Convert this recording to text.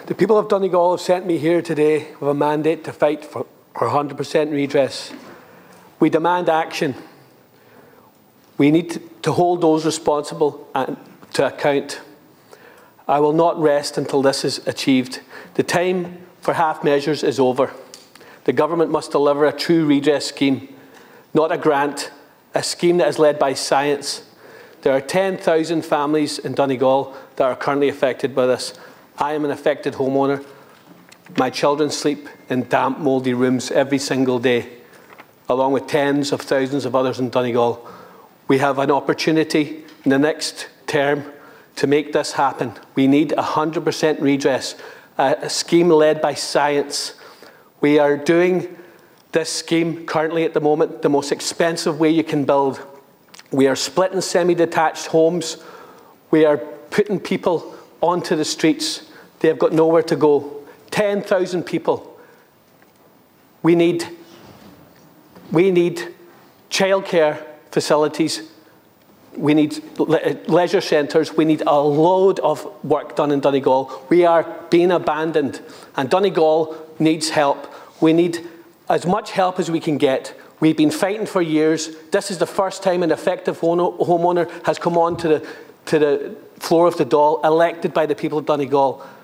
The people of Donegal have sent me here today with a mandate to fight for 100% redress. We demand action. We need to hold those responsible to account. I will not rest until this is achieved. The time for half measures is over. The government must deliver a true redress scheme, not a grant, a scheme that is led by science. There are 10,000 families in Donegal that are currently affected by this. I am an affected homeowner. My children sleep in damp, mouldy rooms every single day, along with tens of thousands of others in Donegal. We have an opportunity in the next term to make this happen. We need 100% redress, a scheme led by science. We are doing this scheme currently at the moment the most expensive way you can build. We are splitting semi-detached homes. We are putting people onto the streets. They have got nowhere to go. 10,000 people. We need childcare facilities. We need leisure centres. We need a load of work done in Donegal. We are being abandoned, and Donegal needs help. We need as much help as we can get. We've been fighting for years. This is the first time an effective homeowner has come on to the floor of the Dáil, elected by the people of Donegal.